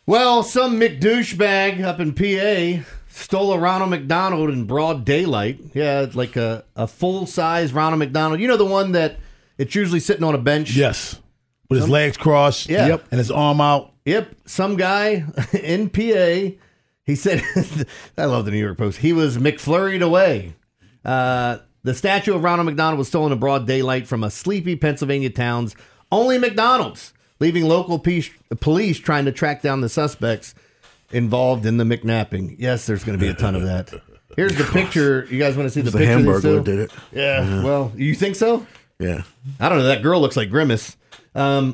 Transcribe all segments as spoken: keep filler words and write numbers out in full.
Well, some McDouchebag up in P A stole a Ronald McDonald in broad daylight. Yeah, like a, a full-size Ronald McDonald. You know the one that it's usually sitting on a bench? Yes. With his legs crossed yeah. yep. and his arm out. Yep. Some guy in P A, he said, I love the New York Post, he was McFlurried away. Uh, the statue of Ronald McDonald was stolen in broad daylight from a sleepy Pennsylvania town's only McDonald's, leaving local pe- police trying to track down the suspects involved in the McNapping. Yes, there's going to be a ton of that. Here's the picture. You guys want to see the the picture? The Hamburglar did it. Yeah, yeah. Well, you think so? Yeah. I don't know. That girl looks like Grimace. Um,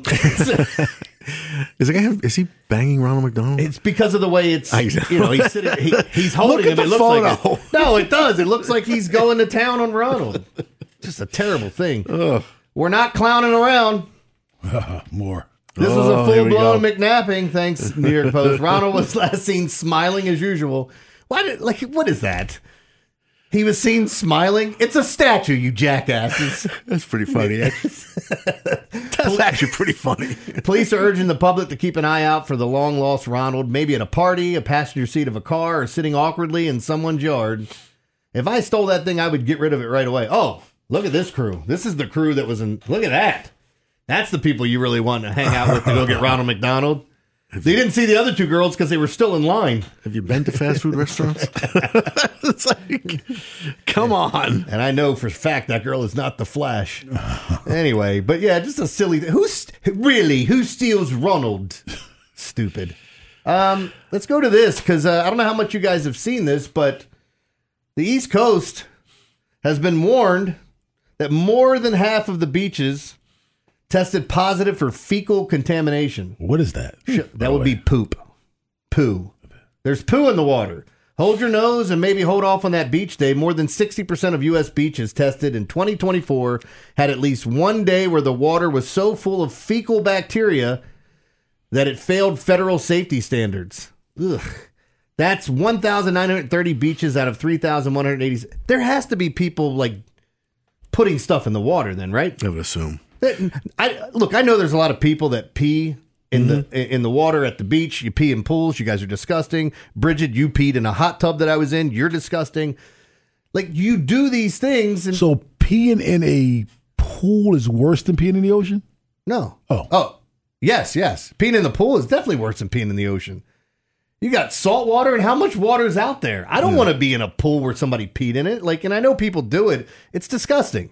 is, the guy, is he banging Ronald McDonald? It's because of the way it's, you know, he's sitting, he, he's holding him. Look at It the looks photo. like it. No, it does. It looks like he's going to town on Ronald. Just a terrible thing. Ugh. We're not clowning around. Uh, more. This oh, was a full-blown go. McNapping, thanks, New York Post. Ronald was last seen smiling as usual. Why did, like, what is that? He was seen smiling? It's a statue, you jackasses. That's pretty funny. That's actually pretty funny. Police are urging the public to keep an eye out for the long-lost Ronald, maybe at a party, a passenger seat of a car, or sitting awkwardly in someone's yard. If I stole that thing, I would get rid of it right away. Oh, look at this crew. This is the crew that was in... Look at that. That's the people you really want to hang out with to go get Ronald McDonald. They didn't see the other two girls because they were still in line. Have you been to fast food restaurants? It's like, come on. And I know for a fact that girl is not the Flash. Anyway, but yeah, just a silly thing. Who's really, who steals Ronald? Stupid. Um, let's go to this because uh, I don't know how much you guys have seen this, but the East Coast has been warned that more than half of the beaches tested positive for fecal contamination. What is that? That would be poop. Poo. There's poo in the water. Hold your nose and maybe hold off on that beach day. More than sixty percent of U S beaches tested in twenty twenty-four had at least one day where the water was so full of fecal bacteria that it failed federal safety standards. Ugh. That's one thousand nine hundred thirty beaches out of three thousand one hundred eighty. There has to be people like putting stuff in the water then, right? I would assume. I look, I know there's a lot of people that pee in mm-hmm. the in the water at the beach. You pee in pools. You guys are disgusting. Bridget, you peed in a hot tub that I was in. You're disgusting. Like, you do these things. And so peeing in a pool is worse than peeing in the ocean? No. Oh. Oh, yes, yes. Peeing in the pool is definitely worse than peeing in the ocean. You got salt water, and how much water is out there? I don't yeah. want to be in a pool where somebody peed in it. Like, and I know people do it. It's disgusting.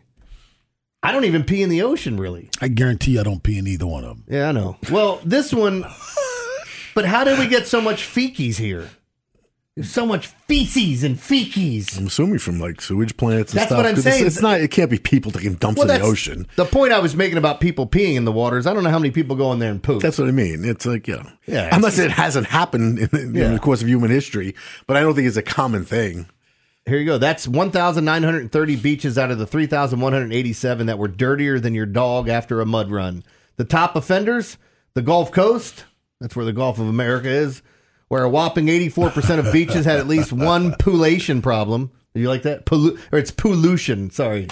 I don't even pee in the ocean, really. I guarantee I don't pee in either one of them. Yeah, I know. Well, this one, but how did we get so much feces here? There's so much feces and feces. I'm assuming from like sewage plants and that's stuff. That's what I'm saying. It's, it's not. It can't be people taking dumps well, in the ocean. The point I was making about people peeing in the water is I don't know how many people go in there and poop. That's what I mean. It's like, yeah. yeah I'm not saying it hasn't happened in, in yeah. the course of human history, but I don't think it's a common thing. Here you go. That's one thousand nine hundred thirty beaches out of the three thousand one hundred eighty-seven that were dirtier than your dog after a mud run. The top offenders, the Gulf Coast, that's where the Gulf of America is, where a whopping eighty-four percent of beaches had at least one pollution problem. Do you like that? Pollu- or it's pollution, sorry.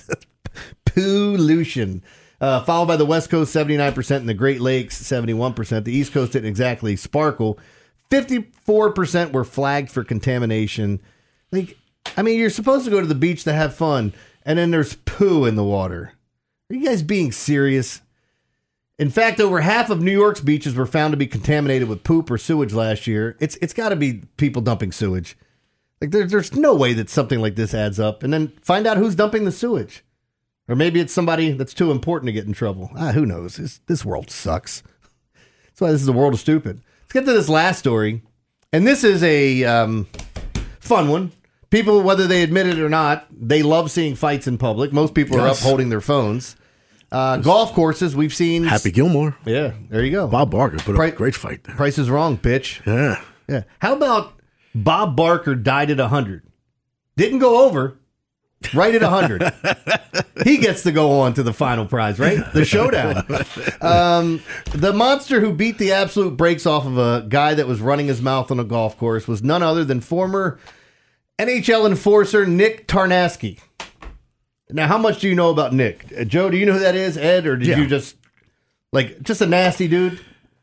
Pollution. Uh, followed by the West Coast, seventy-nine percent, and the Great Lakes, seventy-one percent. The East Coast didn't exactly sparkle. fifty-four percent were flagged for contamination. Like, I mean, you're supposed to go to the beach to have fun, and then there's poo in the water. Are you guys being serious? In fact, over half of New York's beaches were found to be contaminated with poop or sewage last year. It's It's got to be people dumping sewage. Like, there, there's no way that something like this adds up. And then find out who's dumping the sewage. Or maybe it's somebody that's too important to get in trouble. Ah, who knows? This, this world sucks. That's why this is the world of stupid. Let's get to this last story. And this is a um, fun one. People, whether they admit it or not, they love seeing fights in public. Most people yes. are up holding their phones. Uh, golf courses, we've seen... Happy Gilmore. Yeah, there you go. Bob Barker put Pri- up a great fight there. Price is wrong, bitch. Yeah. Yeah. How about Bob Barker died at one hundred? Didn't go over. Right at one hundred. He gets to go on to the final prize, right? The showdown. Um, the monster who beat the absolute brakes off of a guy that was running his mouth on a golf course was none other than former N H L enforcer Nick Tarnasky. Now, how much do you know about Nick? Uh, Joe, do you know who that is? Ed, or did yeah. you just, like, just a nasty dude?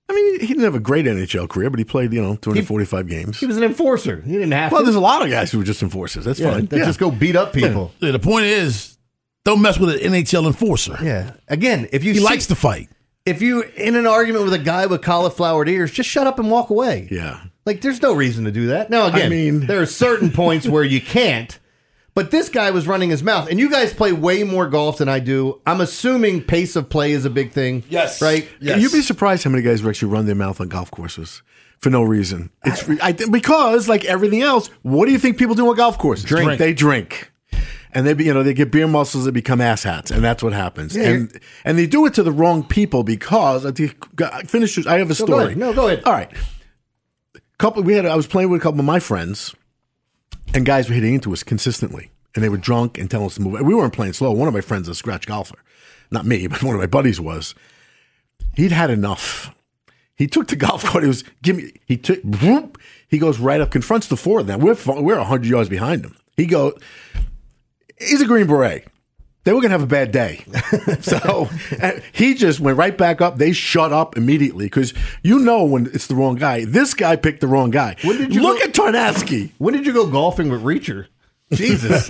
I mean, he didn't have a great N H L career, but he played, you know, two hundred forty-five he, games. He was an enforcer. He didn't have well, to. Well, there's a lot of guys who were just enforcers. That's yeah, fine. That yeah. just go beat up people. Yeah, the point is, don't mess with an N H L enforcer. Yeah. Again, if you he see, likes to fight. If you in an argument with a guy with cauliflowered ears, just shut up and walk away. Yeah. Like, there's no reason to do that. Now, again, I mean, there are certain points where you can't. But this guy was running his mouth. And you guys play way more golf than I do. I'm assuming pace of play is a big thing. Yes. Right? Yes. You'd be surprised how many guys who actually run their mouth on golf courses for no reason. It's I, because, like everything else, what do you think people do on golf courses? Drink. They drink. And they, be, you know, they get beer muscles that become asshats, and that's what happens. Yeah, and and they do it to the wrong people because I think finish. I have a story. No, go ahead. No, go ahead. All right. Couple. We had. I was playing with a couple of my friends, and guys were hitting into us consistently, and they were drunk and telling us to move. We weren't playing slow. One of my friends is a scratch golfer, not me, but one of my buddies was. He'd had enough. He took the golf cart. It was give me. He took. Whoop, he goes right up, confronts the four of them. We're we're a hundred yards behind him. He goes. He's a Green Beret. They were going to have a bad day. So he just went right back up. They shut up immediately because you know when it's the wrong guy. This guy picked the wrong guy. When did you Look go, at Tarnasky. When did you go golfing with Reacher? Jesus.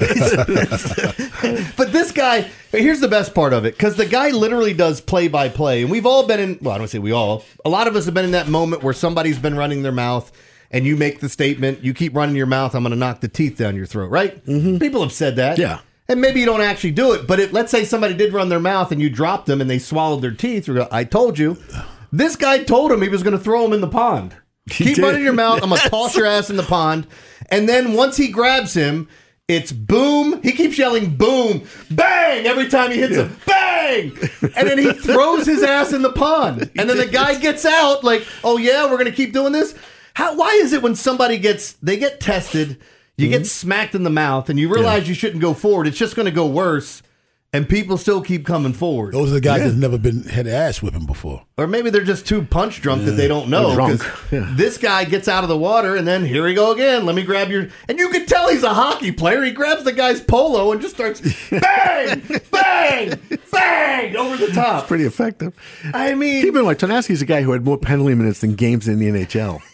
But this guy, here's the best part of it, because the guy literally does play-by-play. And we've all been in, well, I don't say we all, a lot of us have been in that moment where somebody's been running their mouth and you make the statement, you keep running your mouth, I'm going to knock the teeth down your throat, right? Mm-hmm. People have said that. Yeah. And maybe you don't actually do it, but it, let's say somebody did run their mouth and you dropped them and they swallowed their teeth. Or go, I told you. This guy told him he was going to throw him in the pond. He Keep did. running your mouth. I'm going to Yes. toss your ass in the pond. And then once he grabs him, it's boom. He keeps yelling boom, bang every time he hits Yeah. him. Bang! And then he throws his ass in the pond. And then the guy gets out like, oh yeah, we're going to keep doing this? How? Why is it when somebody gets, they get tested, you get smacked in the mouth and you realize Yeah. you shouldn't go forward, it's just going to go worse, and people still keep coming forward? Those are the guys that's never been had their ass whipping before. Or maybe they're just too punch drunk that they don't know. They're drunk. 'cause Yeah. This guy gets out of the water and then here we go again. Let me grab your... And you can tell he's a hockey player. He grabs the guy's polo and just starts bang, bang, bang over the top. Pretty effective. I mean... Keep in mind, Tarnasky's a guy who had more penalty minutes than games in the N H L.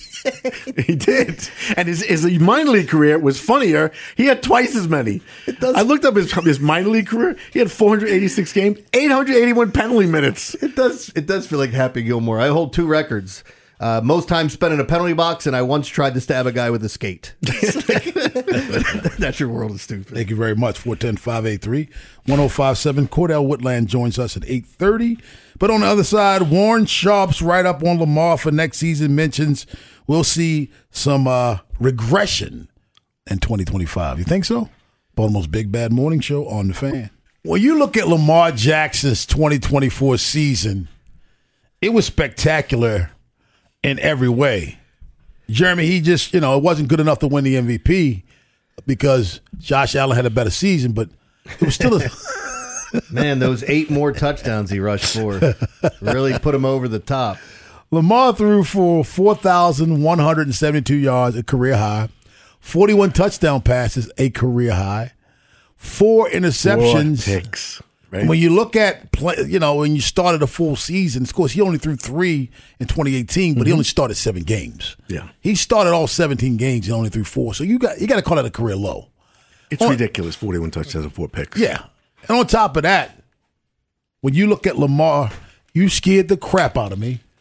He did. And his, his minor league career was funnier. He had twice as many. It does- I looked up his, his minor league career. He had four hundred eighty-six games, eight hundred eighty-one penalty minutes. It does It does feel like Happy Gilmore. I hold two records. Uh, most time spent in a penalty box, and I once tried to stab a guy with a skate. That's your world of stupid. Thank you very much. four one zero, five eight three, one zero five seven. Cordell Woodland joins us at eight thirty. But on the other side, Warren Sharp's write-up on Lamar for next season mentions we'll see some uh, regression in twenty twenty-five. You think so? Baltimore's Big Bad Morning Show on The Fan. When you look at Lamar Jackson's twenty twenty-four season, it was spectacular in every way. Jeremy, he just, you know, it wasn't good enough to win the M V P because Josh Allen had a better season, but it was still a... Man, those eight more touchdowns he rushed for really put him over the top. Lamar threw for four thousand one hundred seventy-two yards, a career high, forty-one touchdown passes, a career high, four interceptions. Four picks. Right? When you look at, play, you know, when you started a full season, of course, he only threw three in twenty eighteen, but mm-hmm. he only started seven games. Yeah. He started all seventeen games and only threw four. So you got you got to call that a career low. It's on, ridiculous, forty-one touchdowns and four picks. Yeah. And on top of that, when you look at Lamar, you scared the crap out of me.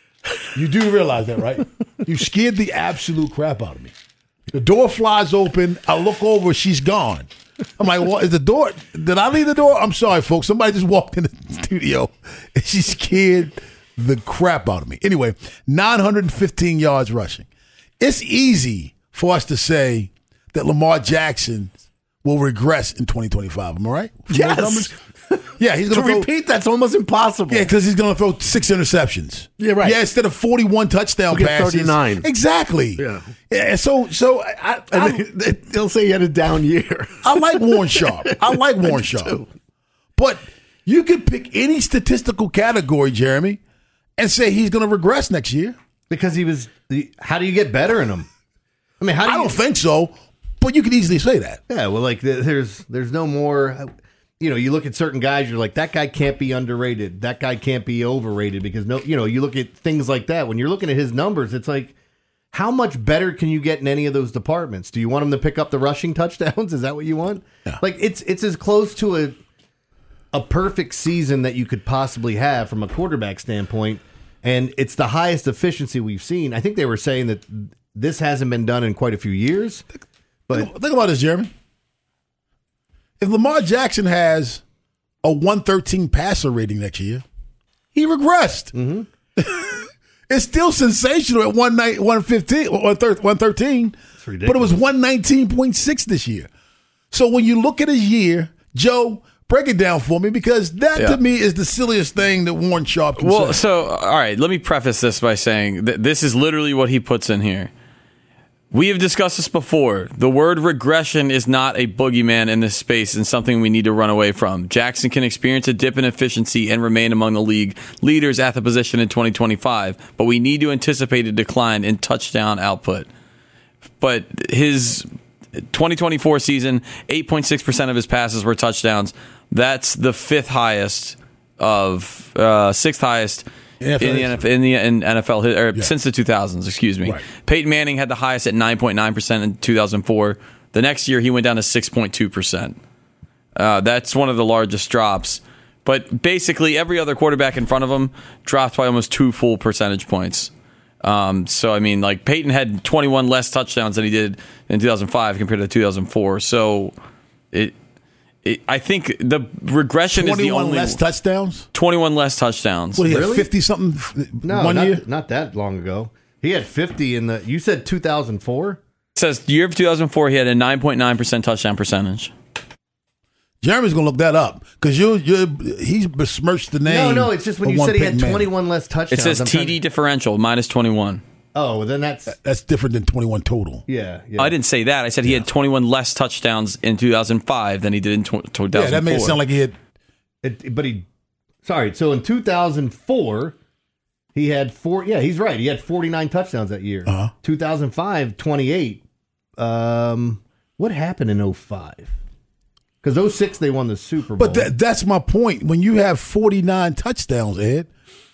You do realize that, right? You scared the absolute crap out of me. The door flies open. I look over. She's gone. I'm like, what is the door? Did I leave the door? I'm sorry, folks. Somebody just walked in the studio and she scared the crap out of me. Anyway, nine hundred fifteen yards rushing. It's easy for us to say that Lamar Jackson will regress in twenty twenty-five. Am I right? From Yes. those numbers? Yeah, he's To going to repeat, that's almost impossible. Yeah, because he's going to throw six interceptions. Yeah, right. Yeah, instead of forty-one touchdown We'll get passes. thirty-nine. Exactly. Yeah. Yeah. So, so I, And I, they, they'll say he had a down year. I like Warren Sharp. I like Warren do Sharp. too. But you could pick any statistical category, Jeremy, and say he's going to regress next year. Because he was, how do you get better in him? I mean, how do I you? don't think so, but you could easily say that. Yeah, well, like there's there's no more. you know, you look at certain guys, you're like, that guy can't be underrated. That guy can't be overrated because, no, you know, you look at things like that. When you're looking at his numbers, it's like, how much better can you get in any of those departments? Do you want him to pick up the rushing touchdowns? Is that what you want? Yeah. Like, it's it's as close to a a perfect season that you could possibly have from a quarterback standpoint, and it's the highest efficiency we've seen. I think they were saying that this hasn't been done in quite a few years. But think about this, Jeremy. If Lamar Jackson has a one thirteen passer rating next year, he regressed. Mm-hmm. It's still sensational at one night, one fifteen, one thirteen, but it was one nineteen point six this year. So when you look at his year, Joe, break it down for me, because that yeah. to me is the silliest thing that Warren Sharp can well, say. So, all right, let me preface this by saying that this is literally what he puts in here. We have discussed this before. The word regression is not a boogeyman in this space and something we need to run away from. Jackson can experience a dip in efficiency and remain among the league leaders at the position in twenty twenty-five, but we need to anticipate a decline in touchdown output. But his twenty twenty-four season, eight point six percent of his passes were touchdowns. That's the fifth highest of, uh, sixth highest in the N F L, in the in N F L or yeah. since the two thousands, excuse me. Right. Peyton Manning had the highest at nine point nine percent in two thousand four. The next year, he went down to six point two percent. Uh, that's one of the largest drops. But basically, every other quarterback in front of him dropped by almost two full percentage points. Um, so, I mean, like Peyton had twenty-one less touchdowns than he did in two thousand five compared to two thousand four. So, it. It, I think the regression is the only... twenty-one less touchdowns? twenty-one less touchdowns. What, he had really? fifty-something no, one not, year? not that long ago. He had fifty in the... You said two thousand four? It says the year of two thousand four, he had a nine point nine percent touchdown percentage. Jeremy's going to look that up, because you you he's besmirched the name. No, no, it's just when you said he had twenty-one less touchdowns. It says I'm T D to... differential, minus twenty-one. Oh, well, then that's... That's different than twenty-one total. Yeah, yeah. I didn't say that. I said he yeah. had twenty-one less touchdowns in two thousand five than he did in two thousand four. Yeah, that made it sound like he had... It, but he... Sorry, so in two thousand four, he had four... Yeah, he's right. He had forty-nine touchdowns that year. Uh-huh. two thousand five, twenty-eight. Um, what happened in oh five? Because oh six, they won the Super Bowl. But that, that's my point. When you have forty-nine touchdowns, Ed...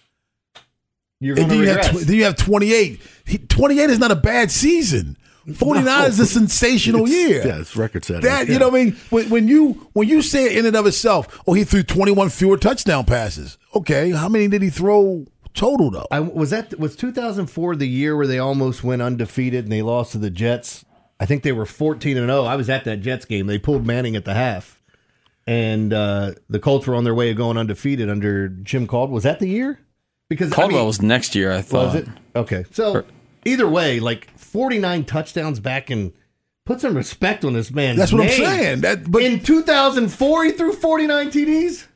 You're going to regress. You have tw- then you have twenty-eight. He, twenty-eight is not a bad season. forty-nine no. is a sensational it's, year. Yeah, it's record setting. That yeah. you know what I mean? When, when you when you say it in and of itself, oh, he threw twenty-one fewer touchdown passes. Okay, how many did he throw total though? I, was that was two thousand four the year where they almost went undefeated and they lost to the Jets? I think they were fourteen and oh. I was at that Jets game. They pulled Manning at the half, and uh, the Colts were on their way of going undefeated under Jim Caldwell. Was that the year? Because Caldwell I mean, was next year, I thought. Was it? Okay. So, either way, like forty-nine touchdowns back and put some respect on this man. That's what name. I'm saying. That, but in two thousand four, he threw forty-nine T Ds?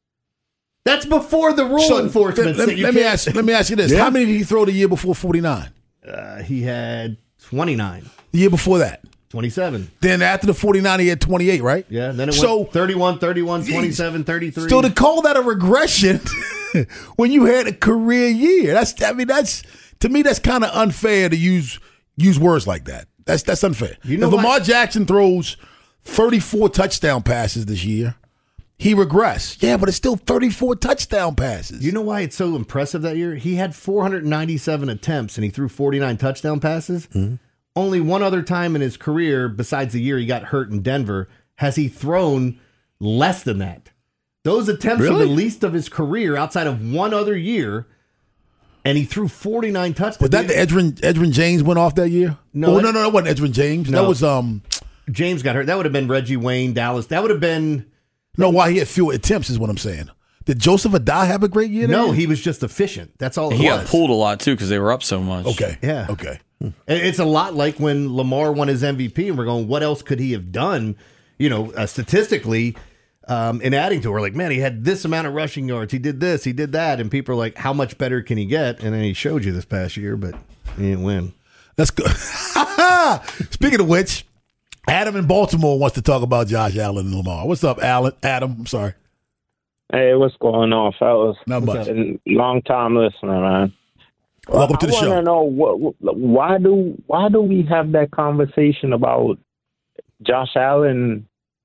That's before the rule so, enforcement. Let, let, me ask, let me ask you this. Yeah. How many did he throw the year before forty-nine? Uh, he had twenty-nine. The year before that? twenty-seven. Then after the forty-nine, he had twenty-eight, right? Yeah, then it so, went thirty-one, thirty-one, twenty-seven, thirty-three. So to call that a regression when you had a career year, that's I mean, that's to me, that's kind of unfair to use use words like that. That's that's unfair. You know if Lamar what? Jackson throws thirty-four touchdown passes this year, he regressed. Yeah, but it's still thirty-four touchdown passes. You know why it's so impressive that year? He had four hundred ninety-seven attempts and he threw forty-nine touchdown passes. Mm-hmm. Only one other time in his career, besides the year he got hurt in Denver, has he thrown less than that. Those attempts really? are the least of his career outside of one other year, and he threw forty-nine touchdowns. Was that the Edgerrin, Edgerrin James went off that year? No, oh, it, no, no, that wasn't Edgerrin James. No. That was um. James got hurt. That would have been Reggie Wayne, Dallas. That would have been. No, why he had fewer attempts is what I'm saying. Did Joseph Adai have a great year? No, year? he was just efficient. That's all it he was. He got pulled a lot too because they were up so much. Okay. Yeah. Okay. It's a lot like when Lamar won his M V P, and we're going, what else could he have done? You know, uh, statistically. Um, and adding to it, we're like, man, he had this amount of rushing yards. He did this, he did that. And people are like, how much better can he get? And then he showed you this past year, but he didn't win. That's good. Speaking of which, Adam in Baltimore wants to talk about Josh Allen and Lamar. What's up, Alan? Adam, I'm sorry. Hey, what's going on, fellas? Not much. Long time listener, man. Welcome to the I show. I want to know what, why do why do we have that conversation about Josh Allen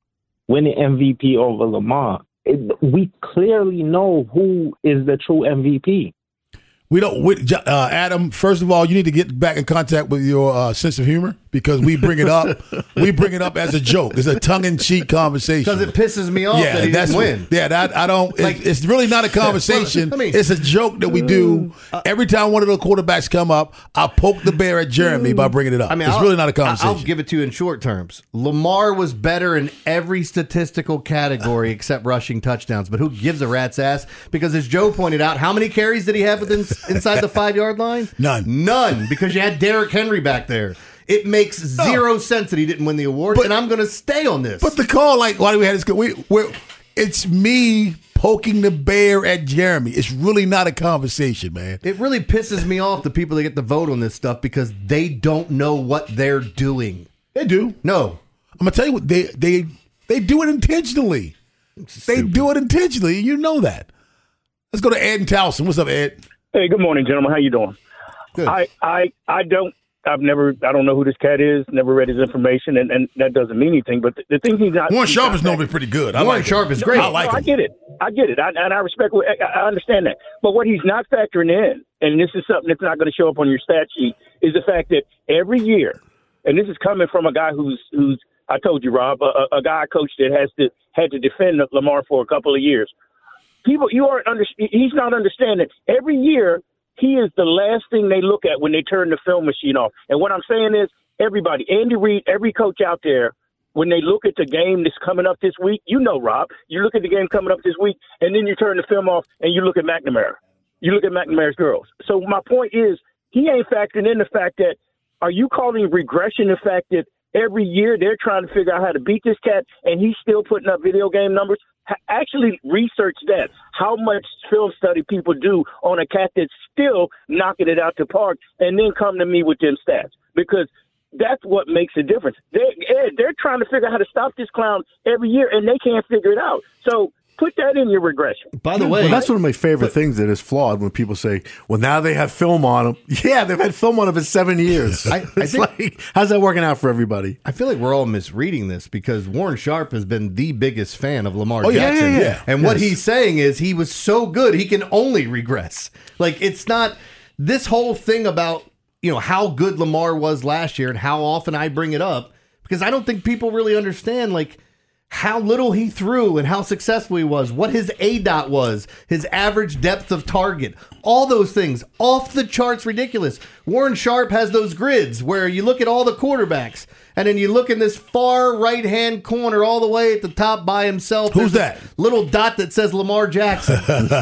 winning M V P over Lamar. It, we clearly know who is the true M V P. We don't, we, uh, Adam. First of all, you need to get back in contact with your uh, sense of humor because we bring it up. we bring it up as a joke. It's a tongue-in-cheek conversation Because it pisses me off yeah, that he that's didn't win. What, yeah, that, I don't. Like- it's, it's really not a conversation. I mean- it's a joke that we do every time one of the quarterbacks come up. I poke the bear at Jeremy by bringing it up. I mean, it's I'll- really not a conversation. I'll give it to you in short terms. Lamar was better in every statistical category except rushing touchdowns. But who gives a rat's ass? Because as Joe pointed out, how many carries did he have within inside the five yard line? None. None. Because you had Derrick Henry back there. It makes zero sense that he didn't win the award, But- and I'm going to stay on this. But the call, like, why do we have this? We, we're, it's me poking the bear at Jeremy. It's really not a conversation, man. it really pisses me off the people that get to vote on this stuff because they don't know what they're doing. They do. No. I'm gonna tell you what they they they do it intentionally. They do it intentionally, and you know that. Let's go to Ed and Towson. What's up, Ed? Hey, good morning, gentlemen. How you doing? Good. I, I, I don't. I've never. I don't know who this cat is. Never read his information, and, and that doesn't mean anything. But the, the thing he's not. Warren he's Sharp not is normally pretty good. I Warren like Sharp him. is great. I like no, him. I get it. I get it. I, and I respect. what- I, I understand that. But what he's not factoring in, and this is something that's not going to show up on your stat sheet, is the fact that every year, and this is coming from a guy who's who's. I told you, Rob, a, a guy I coached that has to had to defend Lamar for a couple of years. People, you aren't under. He's not understanding. Every year, he is the last thing they look at when they turn the film machine off. And what I'm saying is, everybody, Andy Reid, every coach out there, when they look at the game that's coming up this week, you know, Rob, you look at the game coming up this week, and then you turn the film off and you look at McNamara. You look at McNamara's girls. So my point is, he ain't factoring in the fact that, are you calling regression the fact that every year they're trying to figure out how to beat this cat, and he's still putting up video game numbers? Ha- Actually research that, how much film study people do on a cat that's still knocking it out the park, and then come to me with them stats. Because that's what makes a difference. They, Ed, they're trying to figure out how to stop this clown every year, and they can't figure it out. So put that in your regression. By the way, Well, that's one of my favorite things that is flawed when people say, well, now they have film on them. Yeah, they've had film on them for seven years. I- I it's think- like, how's that working out for everybody? I feel like we're all misreading this because Warren Sharp has been the biggest fan of Lamar Oh, yeah, Jackson. yeah, yeah. And what Yes. he's saying is he was so good, he can only regress. Like, it's not this whole thing about, you know, how good Lamar was last year and how often I bring it up because I don't think people really understand, like, how little he threw and how successful he was, what his A D O T was, his average depth of target, all those things, off the charts ridiculous. Warren Sharp has those grids where you look at all the quarterbacks and then you look in this far right-hand corner all the way at the top by himself. Who's There's that? this little dot that says Lamar Jackson.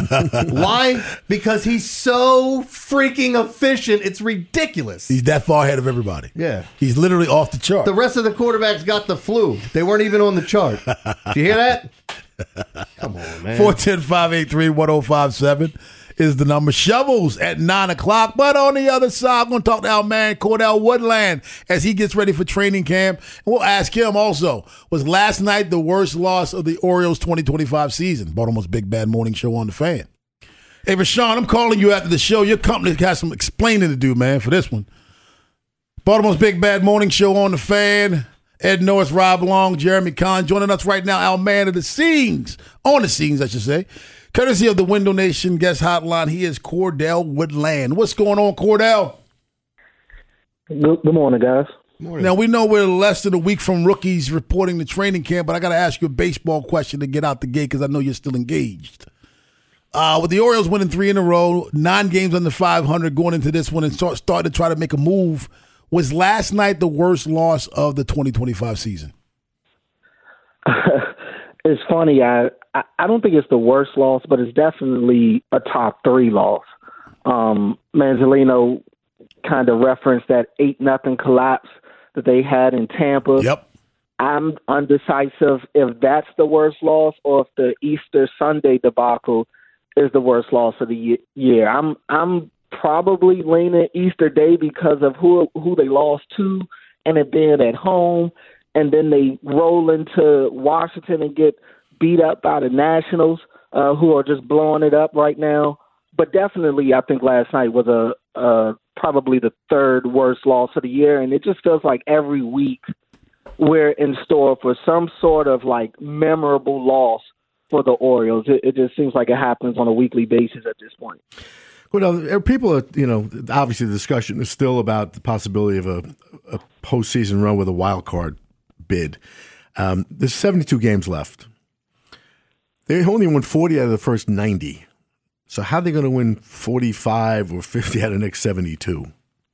Why? Because he's so freaking efficient. It's ridiculous. He's that far ahead of everybody. Yeah. He's literally off the chart. The rest of the quarterbacks got the flu. They weren't even on the chart. Do you hear that? Come on, man. four one zero, five eight three, one zero five seven is the number. Shovels at nine o'clock. But on the other side, I'm going to talk to our man, Cordell Woodland, as he gets ready for training camp. And we'll ask him also, was last night the worst loss of the Orioles twenty twenty-five season? Baltimore's Big Bad Morning Show on the Fan. Hey, Rashawn, I'm calling you after the show. Your company has some explaining to do, man, for this one. Baltimore's Big Bad Morning Show on the Fan. Ed Norris, Rob Long, Jeremy Kahn joining us right now, our man of the scenes, on the scenes, I should say. Courtesy of the Window Nation guest hotline, he is Cordell Woodland. What's going on, Cordell? Good, good morning, guys. Now, we know we're less than a week from rookies reporting to training camp, but I got to ask you a baseball question to get out the gate because I know you're still engaged. Uh, with the Orioles winning three in a row, nine games under five hundred going into this one and start, start to try to make a move, was last night the worst loss of the twenty twenty-five season? It's funny. I, I I don't think it's the worst loss, but it's definitely a top three loss. Um, Manzolino kind of referenced that eight nothing collapse that they had in Tampa. Yep. I'm undecisive if that's the worst loss or if the Easter Sunday debacle is the worst loss of the ye- year. I'm I'm probably leaning Easter Day because of who who they lost to and it being at home, and then they roll into Washington and get beat up by the Nationals, uh, who are just blowing it up right now. But definitely, I think last night was a, a probably the third worst loss of the year, and it just feels like every week we're in store for some sort of like memorable loss for the Orioles. It, it just seems like it happens on a weekly basis at this point. Well, people are, you know, obviously the discussion is still about the possibility of a, a postseason run with a wild card bid. Um, there's seventy-two games left. They only won forty out of the first ninety. So how are they going to win forty-five or fifty out of the next seventy-two?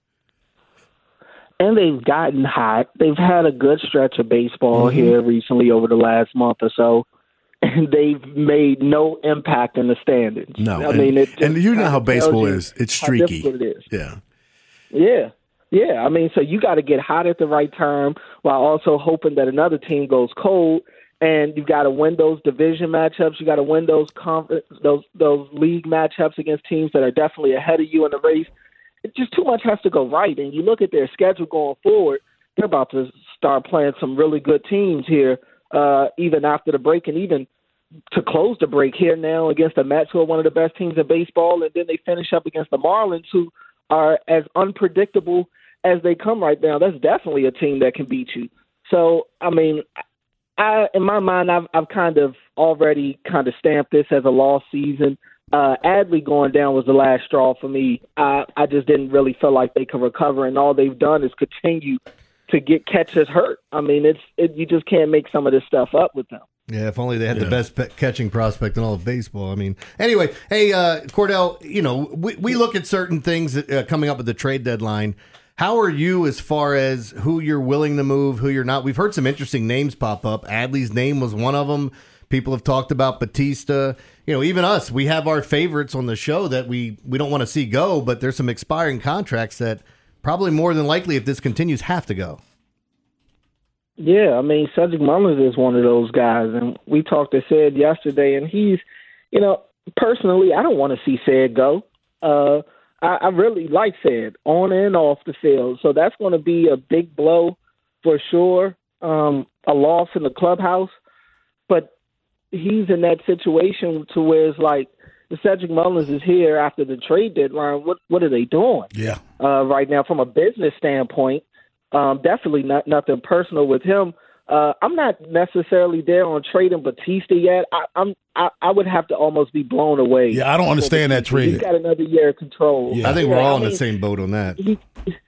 And they've gotten hot. They've had a good stretch of baseball Mm-hmm. here recently over the last month or so. And they've made no impact in the standings. No. I and, mean, it just and you know kinda how baseball tells you is. It's how streaky. difficult it is. Yeah. Yeah. Yeah. I mean, so you got to get hot at the right time while also hoping that another team goes cold. And you've got to win those division matchups. You got to win those conference, those those league matchups against teams that are definitely ahead of you in the race. It just too much has to go right. And you look at their schedule going forward, they're about to start playing some really good teams here, uh, even after the break, and even to close the break here now against the Mets, who are one of the best teams in baseball, and then they finish up against the Marlins, who are as unpredictable as they come right now. That's definitely a team that can beat you. So, I mean, I, in my mind, I've, I've kind of already kind of stamped this as a lost season. Uh, Adley going down was the last straw for me. I, I just didn't really feel like they could recover, and all they've done is continue to get catchers hurt. I mean, it's it, you just can't make some of this stuff up with them. Yeah, if only they had Yeah. the best pe- catching prospect in all of baseball. I mean, anyway, hey, uh, Cordell, you know, we, we look at certain things uh, coming up at the trade deadline. How are you as far as who you're willing to move, who you're not? We've heard some interesting names pop up. Adley's name was one of them. People have talked about Batista. You know, even us, we have our favorites on the show that we, we don't want to see go, but there's some expiring contracts that probably more than likely, if this continues, have to go. Yeah, I mean, Cedric Mullins is one of those guys, and we talked to Sid yesterday, and he's, you know, personally, I don't want to see Sid go. Uh, I, I really like Sid on and off the field, so that's going to be a big blow for sure, um, a loss in the clubhouse, but he's in that situation to where it's like, if Cedric Mullins is here after the trade deadline, what what are they doing? Yeah. Uh, right now, from a business standpoint, um, definitely not nothing personal with him. Uh, I'm not necessarily there on trading Batista yet. I, I'm I, I would have to almost be blown away. Yeah, I don't understand that trade. He's got another year of control. Yeah. I think Yeah, we're all I in the mean, same boat on that. He,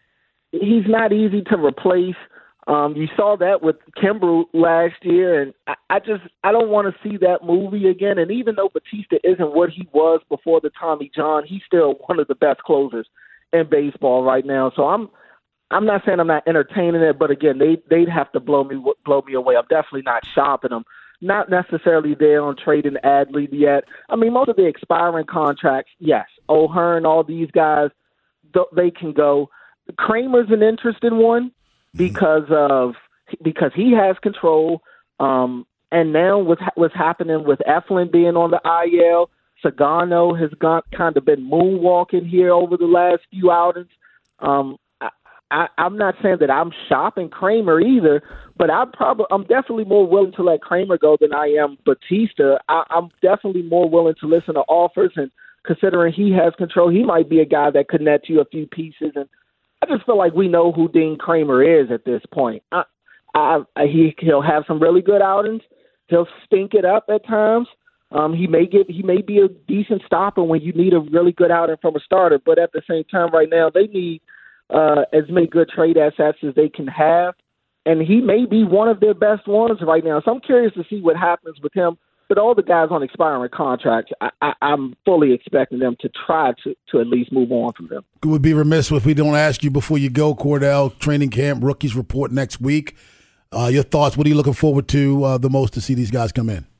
he's not easy to replace. Um, you saw that with Kimbrel last year, and I, I just I don't want to see that movie again. And even though Batista isn't what he was before the Tommy John, he's still one of the best closers in baseball right now. So I'm I'm not saying I'm not entertaining it, but again, they they'd have to blow me blow me away. I'm definitely not shopping them. Not necessarily there on trading Adley yet. I mean, most of the expiring contracts, yes, O'Hearn, all these guys, they can go. Kramer's an interesting one because of because he has control. Um, and now with what's happening with Eflin being on the I L, Sagano has got kind of been moonwalking here over the last few outings. Um, I, I'm not saying that I'm shopping Kramer either, but I probably I'm definitely more willing to let Kramer go than I am Batista. I, I'm definitely more willing to listen to offers, and considering he has control, he might be a guy that could net you a few pieces. And I just feel like we know who Dean Kramer is at this point. I, I, I, he he'll have some really good outings. He'll stink it up at times. Um, he may get he may be a decent stopper when you need a really good outing from a starter, but at the same time, right now they need Uh, as many good trade assets as they can have, and he may be one of their best ones right now. So I'm curious to see what happens with him. But all the guys on expiring contracts, I, I, I'm fully expecting them to try to, to at least move on from them. It would be remiss if we don't ask you before you go, Cordell. Training camp, rookies report next week. Uh, your thoughts? What are you looking forward to uh, the most to see these guys come in?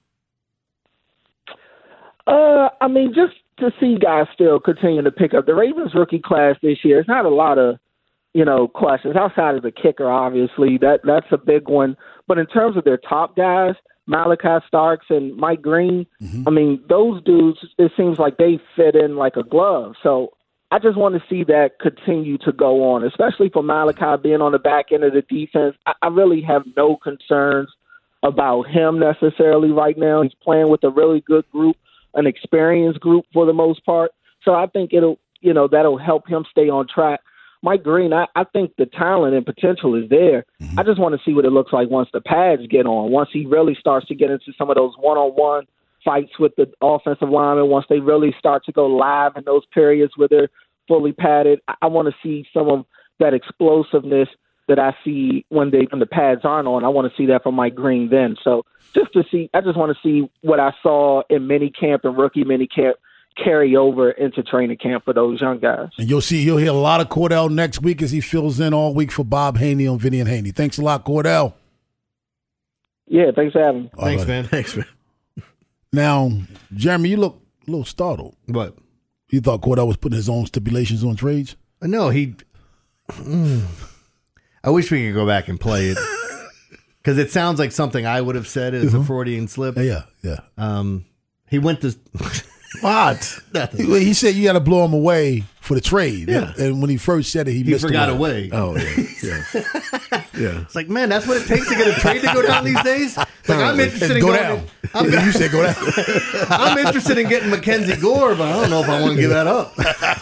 Uh, I mean, just to see guys still continue to pick up. The Ravens rookie class this year, it's not a lot of, you know, questions outside of the kicker, obviously. That That's a big one. But in terms of their top guys, Malachi Starks and Mike Green, mm-hmm. I mean, those dudes, it seems like they fit in like a glove. So I just want to see that continue to go on, especially for Malachi being on the back end of the defense. I, I really have no concerns about him necessarily right now. He's playing with a really good group, an experienced group for the most part. So I think it'll, you know, that'll help him stay on track. Mike Green, I, I think the talent and potential is there. Mm-hmm. I just want to see what it looks like once the pads get on, once he really starts to get into some of those one-on-one fights with the offensive linemen, once they really start to go live in those periods where they're fully padded. I, I want to see some of that explosiveness that I see when they when the pads aren't on. I want to see that from Mike Green then. So just to see, I just want to see what I saw in minicamp and rookie minicamp carry over into training camp for those young guys. And you'll see, you'll hear a lot of Cordell next week as he fills in all week for Bob Haney on Vinny and Haney. Thanks a lot, Cordell. Yeah, thanks for having me. All thanks, right. man. Thanks, man. Now, Jeremy, you look a little startled. What? You thought Cordell was putting his own stipulations on trades? No, he. Mm, I wish we could go back and play it because it sounds like something I would have said as mm-hmm. a Freudian slip. Yeah, yeah. Um, he went to. What? He, he said you got to blow him away for the trade. Yeah. And when he first said it, he, he missed forgot away. away. Oh, yeah. Yeah. yeah. It's like, man, that's what it takes to get a trade to go down these days? Like, I'm interested in go going down. In, I'm, you said go down. I'm interested in getting Mackenzie Gore, but I don't know if I want to give that up.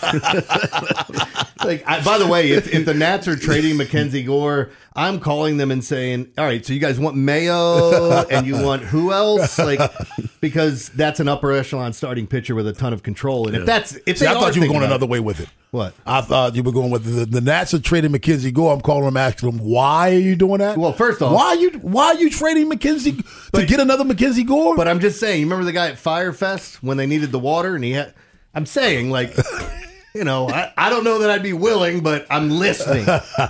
Like, I, by the way, if, if the Nats are trading Mackenzie Gore, I'm calling them and saying, all right, so you guys want Mayo and you want who else? Like, because that's an upper echelon starting pitcher with a ton of control. And if that's, if See, they I thought you were going about, another way with it. What? I thought you were going with the, the Nats are trading Mackenzie Gore. I'm calling them, asking them, why are you doing that? Well, first off, why are you why are you trading Mackenzie to but, get another Mackenzie Gore? But I'm just saying, you remember the guy at Firefest when they needed the water and he had. I'm saying, like, you know, I, I don't know that I'd be willing, but I'm listening.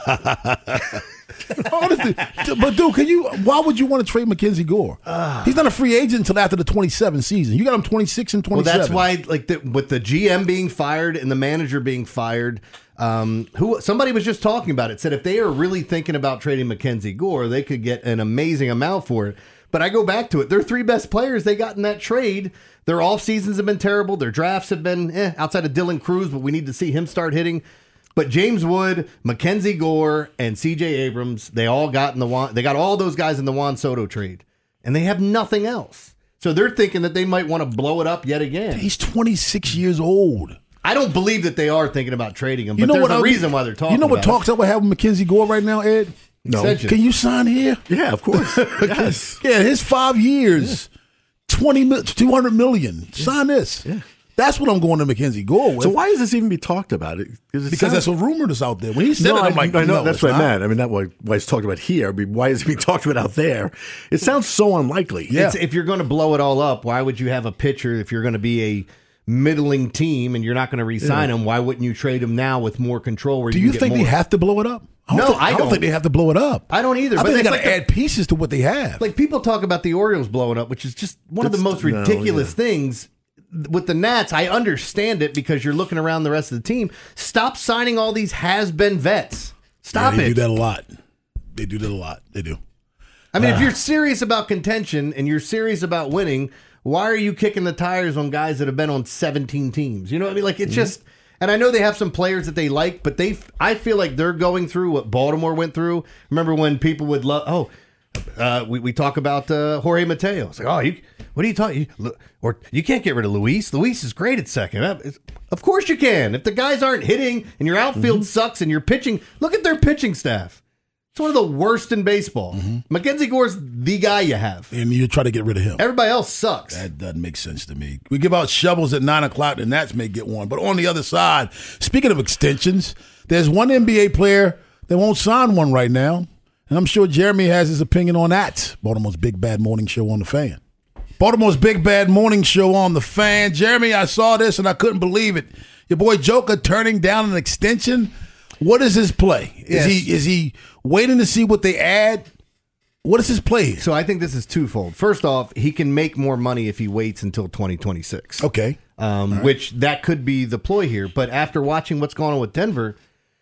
Honestly, but dude, can you? Why would you want to trade Mackenzie Gore? Uh, He's not a free agent until after the twenty-seven season. You got him twenty-six and twenty-seven. Well, that's why, like, the, with the G M being fired and the manager being fired, um, who somebody was just talking about it. Said if they are really thinking about trading Mackenzie Gore, they could get an amazing amount for it. But I go back to it. Their three best players they got in that trade. Their off seasons have been terrible. Their drafts have been eh, outside of Dylan Cruz, but we need to see him start hitting. But James Wood, Mackenzie Gore, and C J Abrams, they all got in the Juan, they got all those guys in the Juan Soto trade, and they have nothing else. So they're thinking that they might want to blow it up yet again. He's twenty-six years old. I don't believe that they are thinking about trading him, but you know there's what, a I mean, reason why they're talking. You know what about talks it. that we have with Mackenzie Gore right now, Ed? No. Extension. Can you sign here? Yeah, of course. Yes. Yeah, his five years, yeah. twenty mil, two hundred million. Yeah. Sign this. Yeah. That's what I'm going to Mackenzie Gore with. So why does this even be talked about? It, it because sounds, that's a rumor that's out there. When he said no, it, I'm I, like, I know no, that's what not. I meant. I mean, that why, why it's talked about here. I mean, why is it being talked about out there? It sounds so unlikely. Yeah. It's, if you're going to blow it all up, why would you have a pitcher if you're going to be a middling team and you're not going to re-sign yeah. him? Why wouldn't you trade him now with more control? Where Do you, you can think get they more? have to blow it up? I No, think, I I don't don't. think they have to blow it up. I don't either. I but think they got like to the, add pieces to what they have. Like people talk about the Orioles blowing up, which is just one That's, of the most no, ridiculous yeah. things. With the Nats, I understand it because you're looking around the rest of the team. Stop signing all these has-been vets. Stop yeah, they it. They do that a lot. They do that a lot. They do. I mean, uh, if you're serious about contention and you're serious about winning, why are you kicking the tires on guys that have been on seventeen teams? You know what I mean? Like, it's mm-hmm. just... And I know they have some players that they like, but they, I feel like they're going through what Baltimore went through. Remember when people would love... Oh, uh, we, we talk about uh, Jorge Mateo. It's like, oh, you, what are you talking? You, or you can't get rid of Luis. Luis is great at second. Of course you can. If the guys aren't hitting and your outfield mm-hmm. sucks and you're pitching, look at their pitching staff. It's one of the worst in baseball. Mm-hmm. Mackenzie Gore's the guy you have. And you try to get rid of him. Everybody else sucks. That doesn't make sense to me. We give out shovels at nine o'clock, and Nats may get one. But on the other side, speaking of extensions, there's one N B A player that won't sign one right now. And I'm sure Jeremy has his opinion on that. Baltimore's Big Bad Morning Show on the Fan. Baltimore's Big Bad Morning Show on the Fan. Jeremy, I saw this and I couldn't believe it. Your boy Joker turning down an extension. What is his play? Is yes. he is he waiting to see what they add? What is his play? So I think this is twofold. First off, he can make more money if he waits until twenty twenty-six. Okay. Um, right. Which that could be the ploy here. But after watching what's going on with Denver,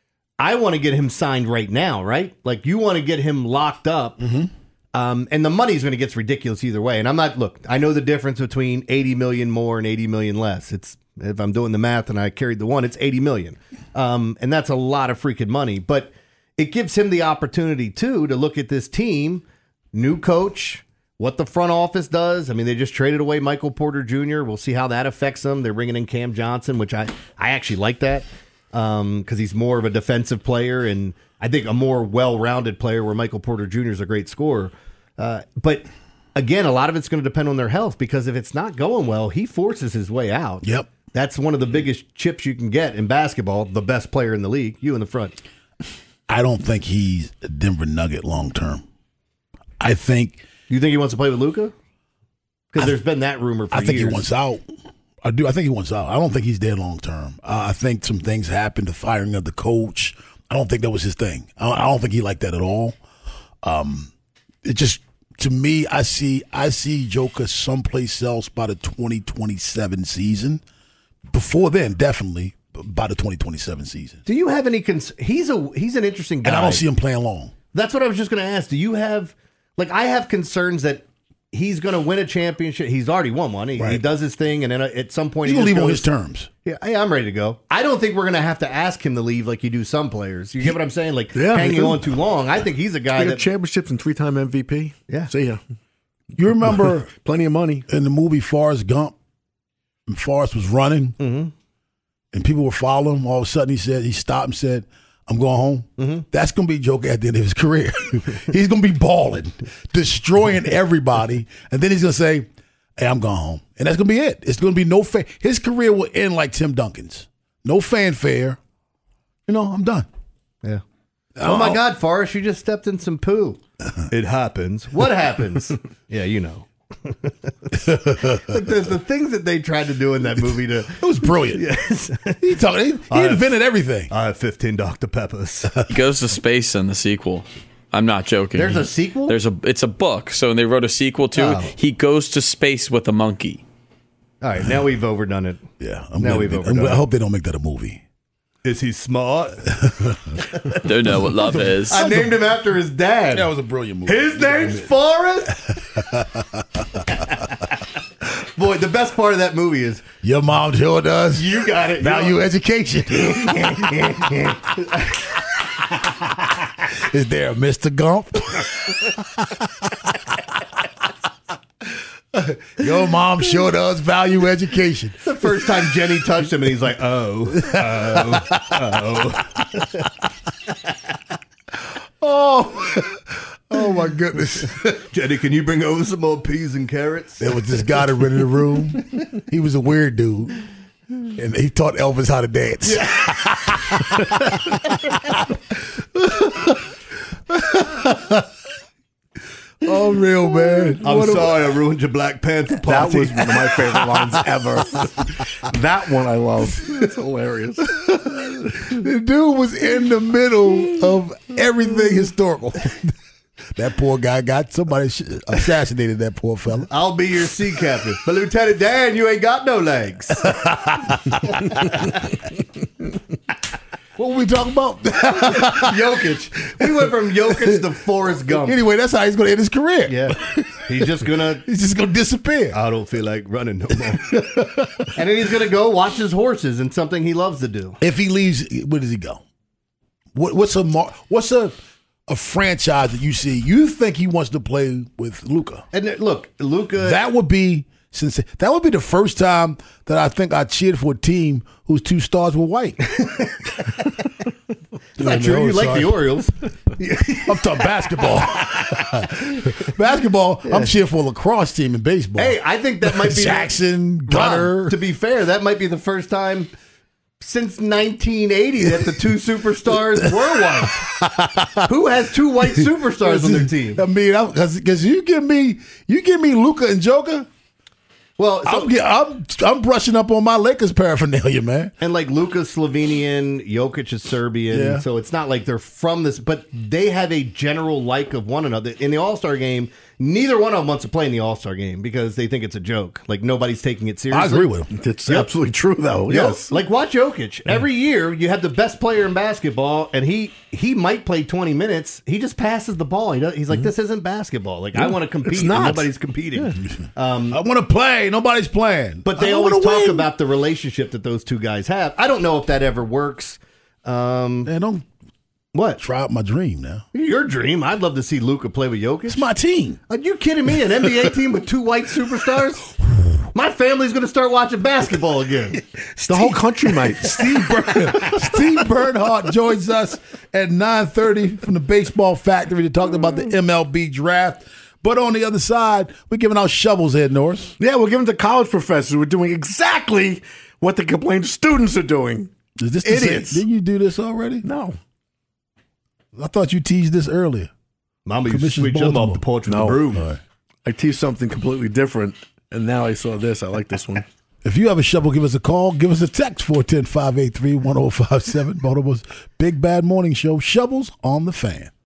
I want to get him signed right now, right? Like you want to get him locked up. Mm-hmm. Um, and the money's going to get ridiculous either way. And I'm not, look, I know the difference between eighty million more and eighty million less. It's, if I'm doing the math and I carried the one, it's eighty million. Um, and that's a lot of freaking money. But it gives him the opportunity, too, to look at this team, new coach, what the front office does. I mean, they just traded away Michael Porter Junior We'll see how that affects them. They're bringing in Cam Johnson, which I, I actually like that. um, because he's more of a defensive player and I think a more well-rounded player where Michael Porter Junior is a great scorer. Uh, but again, a lot of it's going to depend on their health because if it's not going well, he forces his way out. Yep. That's one of the biggest chips you can get in basketball, the best player in the league, you in the front. I don't think he's a Denver Nugget long term. I think. You think he wants to play with Luka? Because there's been that rumor for I think years. he wants out. I do. I think he wants out. I don't think he's there long term. Uh, I think some things happened, the firing of the coach. I don't think that was his thing. I I don't think he liked that at all. Um, it just, to me, I see I see Joker someplace else by the twenty twenty-seven season. Before then, definitely by the twenty twenty-seven season. Do you have any? Cons- he's a he's an interesting guy, And I don't see him playing long. That's what I was just going to ask. Do you have like I have concerns that he's going to win a championship? He's already won one. He, Right. he does his thing, and then at some point He's he going to just leave on goes, his terms. Yeah, hey, I'm ready to go. I don't think we're going to have to ask him to leave like you do some players. You get what I'm saying? Like Yeah, hanging he on too long. I think he's a guy He got that championships and three-time M V P. Yeah. See ya. You remember Plenty of money. in the movie Forrest Gump, when Forrest was running, Mhm. and people were following him. All of a sudden, he said he stopped and said, "I'm going home." Mm-hmm. That's going to be Joker at the end of his career. He's going to be balling, destroying everybody, and then he's going to say, "Hey, I'm going home," and that's going to be it. It's going to be no fa- His career will end like Tim Duncan's. No fanfare. You know, I'm done. Yeah. Oh my God, Forrest, you just stepped in some poo. It happens. What happens? Yeah, you know. Like the, the things that they tried to do in that movie to It was brilliant. yes. He, talk, he, he I- invented everything. I have fifteen Doctor Peppers. He goes to space in the sequel. I'm not joking. There's a sequel? There's a. It's a book. So they wrote a sequel to Oh. it. He goes to space with a monkey. All right, now we've overdone it. Yeah, I'm Now glad we've they- overdone I'm- I it. hope they don't make that a movie. Is he smart? Don't know what love is. I named him after his dad. That was a brilliant movie. His name's Forrest. Boy, the best part of that movie is Your mom sure does. you got it. Value education. Is there a Mister Gump? Your mom sure does value education. The first time Jenny touched him, and he's like, "Oh, oh, oh." Oh, oh my goodness. Jenny, can you bring over some more peas and carrots?" There was this guy that rented the room. He was a weird dude. And he taught Elvis how to dance. Oh, real man. I'm What a- sorry, I ruined your Black Panther That party. was one of my favorite lines ever. That one I love. It's hilarious. The dude was in the middle of everything historical. That poor guy got somebody sh- assassinated. That poor fella. I'll be your sea captain, but Lieutenant Dan, you ain't got no legs. What were we talking about? Jokic. We went from Jokic to Forrest Gump. Anyway, that's how he's going to end his career. Yeah, he's just gonna. He's just going to disappear. I don't feel like running no more. And then he's gonna go watch his horses and something he loves to do. If he leaves, where does he go? What, what's a mar- what's a a franchise that you see? You think he wants to play with Luka? And then, look, Luka. That would be since that would be the first time that I think I cheered for a team whose two stars were white. It's not true. You like the Orioles. I'm talking basketball. Basketball. I'm cheering for a lacrosse team in baseball. Hey, I think that might be Jackson, Rob, Gunner. to be fair, that might be the first time since nineteen eighty that the two superstars were white. Who has two white superstars on their team? I mean, because you give me you give me Luka and Joker. Well, so, I'm, get- I'm I'm brushing up on my Lakers paraphernalia, man. and like Luka's Slovenian, Jokic is Serbian, Yeah. so it's not like they're from this, but they have a general like of one another. In the All-Star game, neither one of them wants to play in the All-Star game because they think it's a joke. Like nobody's taking it seriously. I agree with him. It's absolutely true, though. Yo, Yes. like watch Jokic. Every year you have the best player in basketball, and he he might play twenty minutes. He just passes the ball. He does, he's like, this isn't basketball. Like I want to compete. It's and not. Nobody's competing. Um, I want to play. Nobody's playing. but they I always wanna talk win. about the relationship that those two guys have. I don't know if that ever works. Um, Man, don't what? try out my dream now. Your dream? I'd love to see Luka play with Jokic. It's my team. Are you kidding me? An N B A team with two white superstars? My family's going to start watching basketball again. The whole country might. Steve, Bern- Steve Bernhardt joins us at nine thirty from the Baseball Factory to talk about the M L B draft. But on the other side, we're giving out shovels, Ed Norris. Yeah, we're giving to college professors who are doing exactly what the complaint students are doing. Is this the Idiots. same- Didn't you do this already? No. I thought you teased this earlier. Mama used to Commissioners switch them Baltimore. off the porch with No. the broom. All right. I teased something completely different, and now I saw this. I like this one. If you have a shovel, give us a call. Give us a text, four one zero, five eight three, one zero five seven. Baltimore's Big Bad Morning Show. Shovels on the Fan.